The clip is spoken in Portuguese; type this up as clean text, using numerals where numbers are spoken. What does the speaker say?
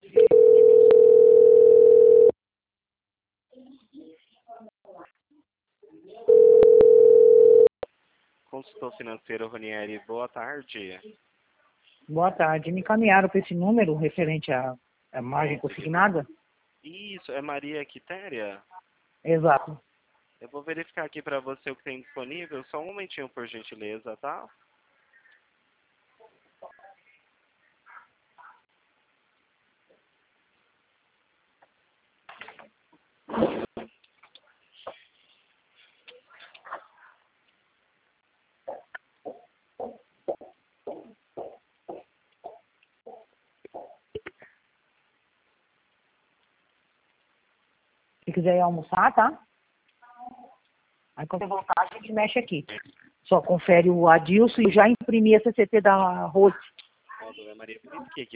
Consultor financeiro Ronieri, boa tarde. Boa tarde. Me encaminharam para esse número referente à margem consignada? Isso, é Maria Quitéria? Exato. Eu vou verificar aqui para você o que tem disponível. Só um momentinho, por gentileza, tá? Se quiser ir almoçar, tá? Aí quando você voltar, a gente mexe aqui. Só confere o Adilson e já imprimi a CCT da Rose. Ó, dona Maria, por isso que